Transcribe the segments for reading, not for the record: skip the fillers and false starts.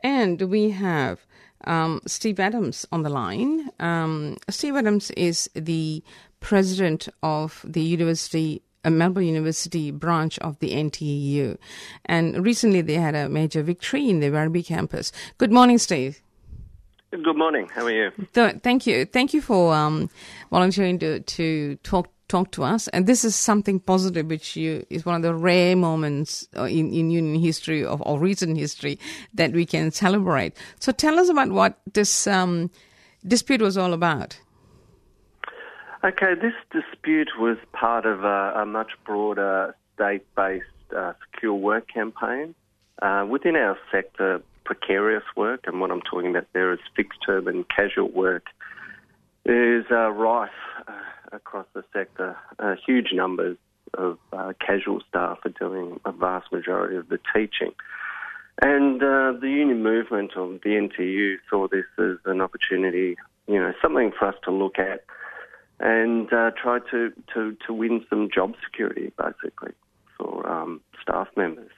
And we have Steve Adams on the line. Steve Adams is the president of the Melbourne University branch of the NTEU. And recently they had a major victory in the Werribee campus. Good morning, Steve. Good morning. How are you? Thank you. Thank you for volunteering to talk to us. And this is something positive, which is one of the rare moments in union history or recent history that we can celebrate. So tell us about what this dispute was all about. Okay, this dispute was part of a much broader state-based secure work campaign. Within our sector, precarious work, and what I'm talking about there is fixed-term and casual work, is rife across the sector. Huge numbers of casual staff are doing a vast majority of the teaching. And the union movement of the NTU saw this as an opportunity, something for us to look at and try to win some job security, basically, for staff members.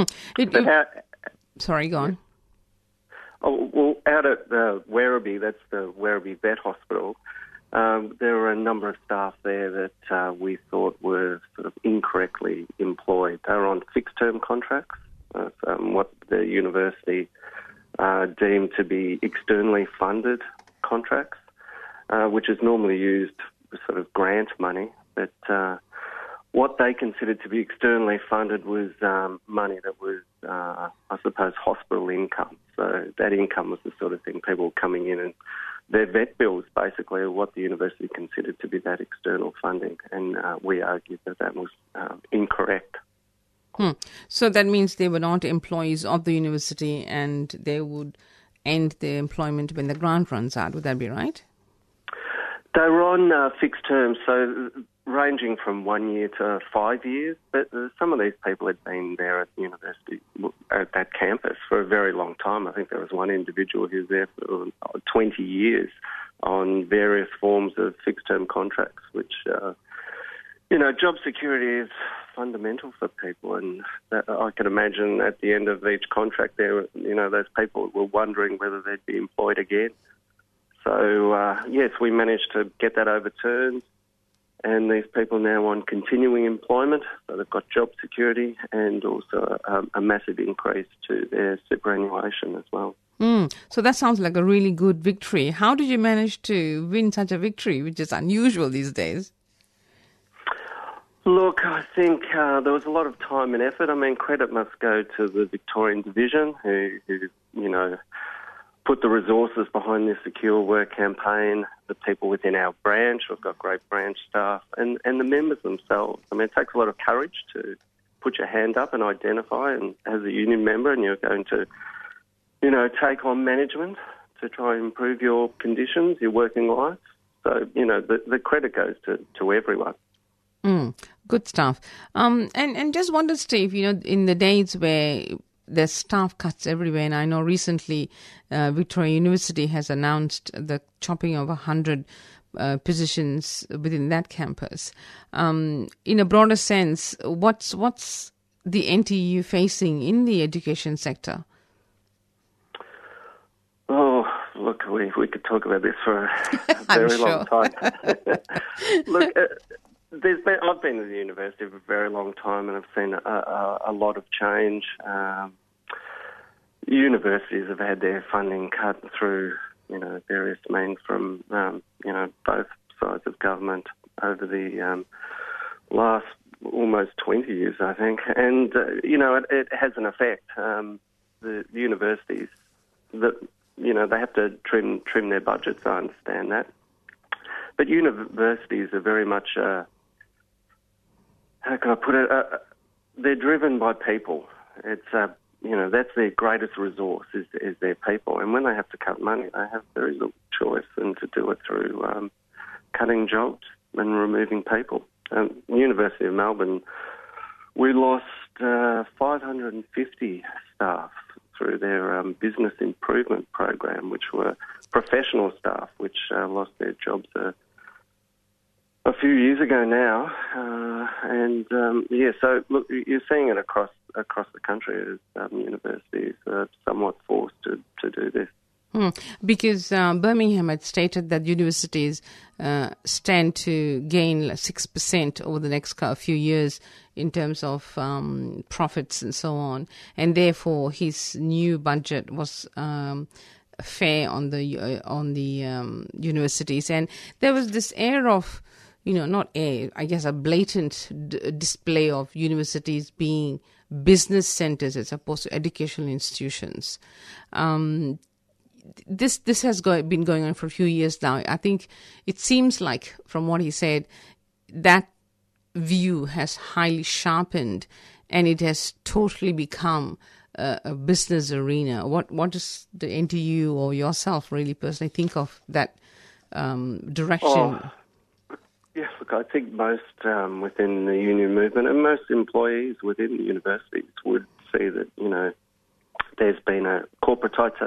Sorry, go on. Oh, well, out at Werribee, that's the Werribee Vet Hospital, there were a number of staff there that we thought were sort of incorrectly employed. They were on fixed-term contracts, what the university deemed to be externally funded contracts, which is normally used for sort of grant money. But what they considered to be externally funded was money that was, I suppose, hospital income. So that income was the sort of thing people were coming in and their vet bills basically are what the university considered to be that external funding. And we argued that was incorrect. So that means they were not employees of the university and they would end their employment when the grant runs out. Would that be right? They were on fixed terms, so ranging from 1 year to 5 years. But some of these people had been there at the university, at that campus, for a very long time. I think there was one individual who was there for 20 years on various forms of fixed-term contracts, which, job security is fundamental for people. And I can imagine at the end of each contract there, those people were wondering whether they'd be employed again. So, yes, we managed to get that overturned. And these people now on continuing employment, so they've got job security and also a massive increase to their superannuation as well. So that sounds like a really good victory. How did you manage to win such a victory, which is unusual these days? Look, I think there was a lot of time and effort. I mean, credit must go to the Victorian Division who put the resources behind this secure work campaign, the people within our branch, we've got great branch staff, and the members themselves. I mean, it takes a lot of courage to put your hand up and identify, and as a union member, and you're going to, take on management to try and improve your conditions, your working life. So, the credit goes to everyone. Good stuff. And just wonder, Steve, in the days where there's staff cuts everywhere, and I know recently Victoria University has announced the chopping of 100 positions within that campus. In a broader sense, what's the NTU facing in the education sector? Oh, look, we could talk about this for a very long time. Look, I've been at the university for a very long time, and I've seen a lot of change. Universities have had their funding cut through, various means from, both sides of government over the last almost 20 years, I think. And, it has an effect. The universities, they have to trim their budgets, I understand that. But universities are very much, how can I put it, they're driven by people. It's, that's their greatest resource is their people. And when they have to cut money, they have very little choice than to do it through cutting jobs and removing people. The University of Melbourne, we lost 550 staff through their business improvement program, which were professional staff, which lost their jobs a few years ago now. So look, you're seeing it across the country as universities are somewhat forced to Because Birmingham had stated that universities stand to gain 6% over the next few years in terms of profits and so on, and therefore his new budget was fair on the universities, and there was this air of, not air, I guess, a blatant display of universities being business centers as opposed to educational institutions. This has been going on for a few years now. I think it seems like, from what he said, that view has highly sharpened, and it has totally become a business arena. What does the NTU or yourself really personally think of that direction? Yes, look, I think most within the union movement and most employees within the universities would see that, there's been a corporatisation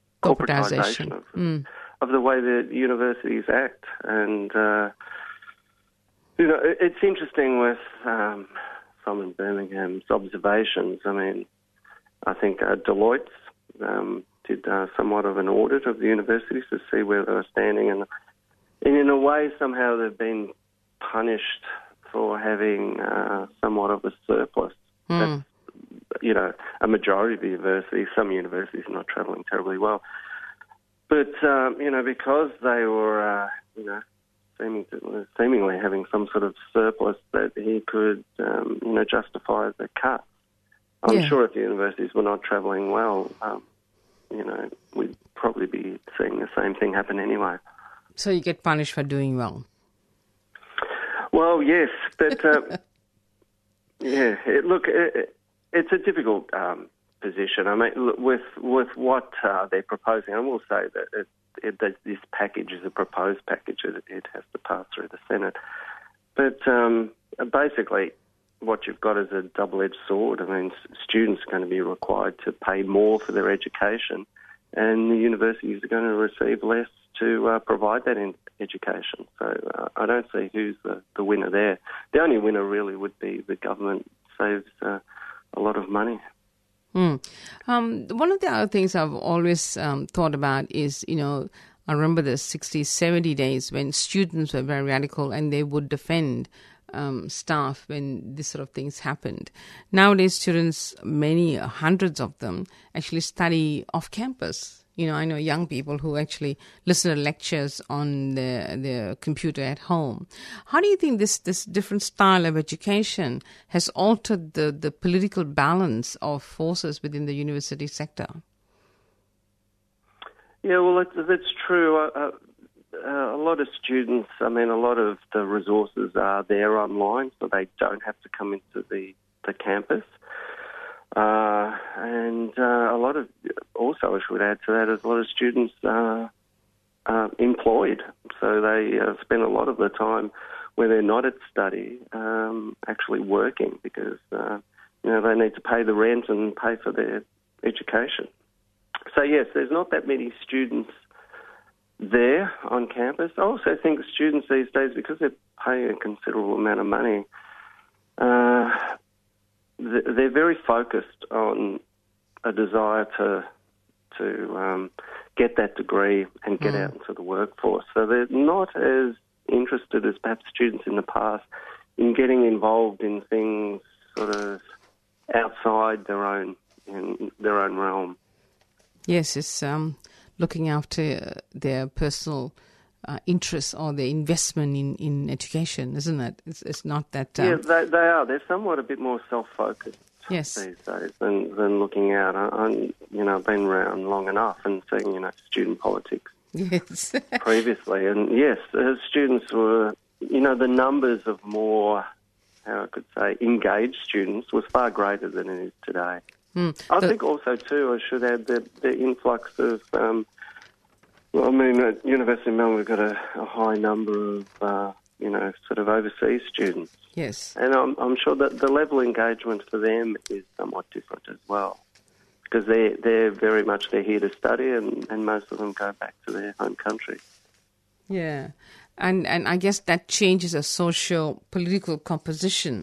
of the way the universities act. And, it's interesting with Simon Birmingham's observations. I mean, I think Deloitte did somewhat of an audit of the universities to see where they were standing, and in a way, somehow they've been punished for having somewhat of a surplus. That's, a majority of the universities, some universities are not travelling terribly well. But, because they were, seemingly having some sort of surplus that he could, justify the cut. I'm sure if the universities were not travelling well, we'd probably be seeing the same thing happen anyway. So you get punished for doing well? Well, yes, but it's a difficult position. I mean, with what they're proposing, I will say that this package is a proposed package. It has to pass through the Senate. But basically, what you've got is a double-edged sword. I mean, students are going to be required to pay more for their education, and the universities are going to receive less to provide that education. So I don't see who's the winner there. The only winner really would be the government saves a lot of money. One of the other things I've always thought about is, I remember the 60s, 70 days when students were very radical and they would defend staff when this sort of things happened. Nowadays, students, many hundreds of them, actually study off campus. I know young people who actually listen to lectures on their computer at home. How do you think this different style of education has altered the political balance of forces within the university sector? Yeah, well, that's true. A lot of students, a lot of the resources are there online, so they don't have to come into the campus. And a lot of, also I should add to that, is a lot of students are employed. So they spend a lot of the time where they're not at study actually working because, they need to pay the rent and pay for their education. So yes, there's not that many students there on campus. I also think students these days, because they're paying a considerable amount of money, they're very focused on a desire to get that degree and get out into the workforce. So they're not as interested as perhaps students in the past in getting involved in things sort of outside their own realm. Yes, it's looking after their personal interest or their investment in education, isn't it? It's not that... Yeah, they are. They're somewhat a bit more self-focused these days than looking out. I've been around long enough and seeing, student politics previously. And yes, students were, the numbers of more, how I could say, engaged students was far greater than it is today. I think also, too, I should add that the influx of... at University of Melbourne, we've got a high number of, sort of overseas students. Yes. And I'm sure that the level of engagement for them is somewhat different as well, because they're very much, they're here to study, and most of them go back to their home country. Yeah. And I guess that changes a socio-political composition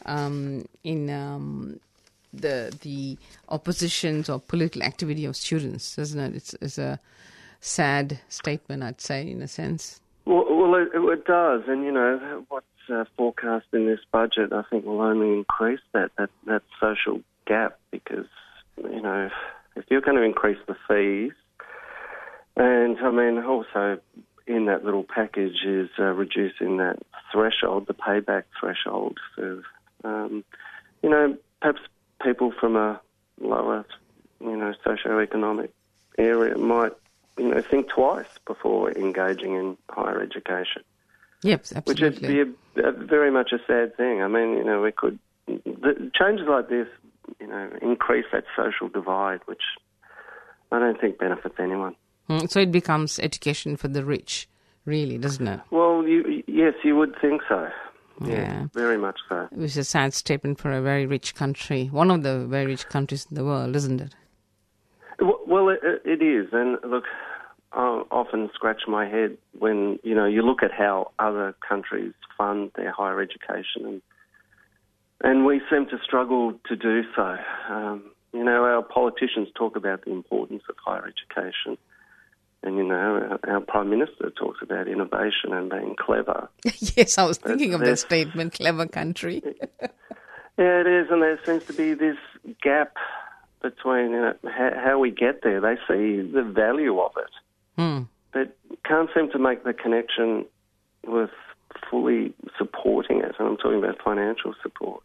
in the oppositions or political activity of students, doesn't it? sad statement, I'd say, in a sense. Well, it does, and what's forecast in this budget, I think, will only increase that social gap, because if you're going to increase the fees, and I mean also in that little package is reducing that threshold, the payback threshold, for perhaps people from a lower socioeconomic area might think twice before engaging in higher education. Yep, absolutely. Which would be very much a sad thing. I mean, we could changes like this, increase that social divide, which I don't think benefits anyone. So it becomes education for the rich, really, doesn't it? Well, yes, you would think so. Yeah, very much so. It was a sad statement for a very rich country, one of the very rich countries in the world, isn't it? Well, it is. And look, I often scratch my head when, you look at how other countries fund their higher education, and we seem to struggle to do so. Our politicians talk about the importance of higher education, and, our Prime Minister talks about innovation and being clever. Yes, I was thinking of that statement, clever country. Yeah, it is, and there seems to be this gap between how we get there. They see the value of it, but can't seem to make the connection with fully supporting it. And I'm talking about financial support.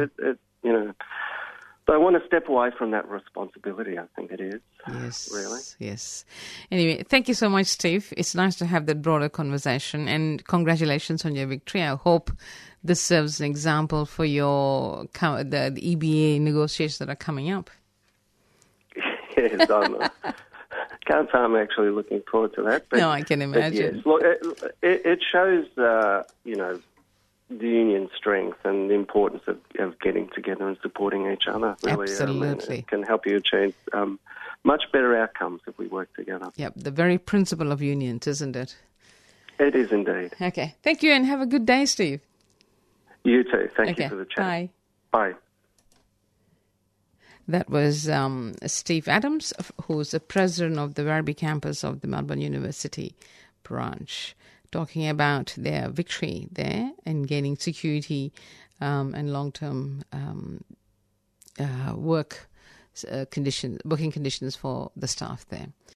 They want to step away from that responsibility, I think it is. Yes. Really? Yes. Anyway, thank you so much, Steve. It's nice to have that broader conversation, and congratulations on your victory. I hope this serves an example for the EBA negotiations that are coming up. Yes, can't say I'm actually looking forward to that. But, no, I can imagine. Yes. Look, it shows, the union's strength and the importance of getting together and supporting each other. Really. Absolutely. It can help you achieve much better outcomes if we work together. Yep, the very principle of unions, isn't it? It is indeed. Okay, thank you, and have a good day, Steve. You too. Thank you for the chat. Bye. Bye. That was Steve Adams, who's the president of the Werribee campus of the Melbourne University branch, talking about their victory there in gaining security and long-term working conditions for the staff there.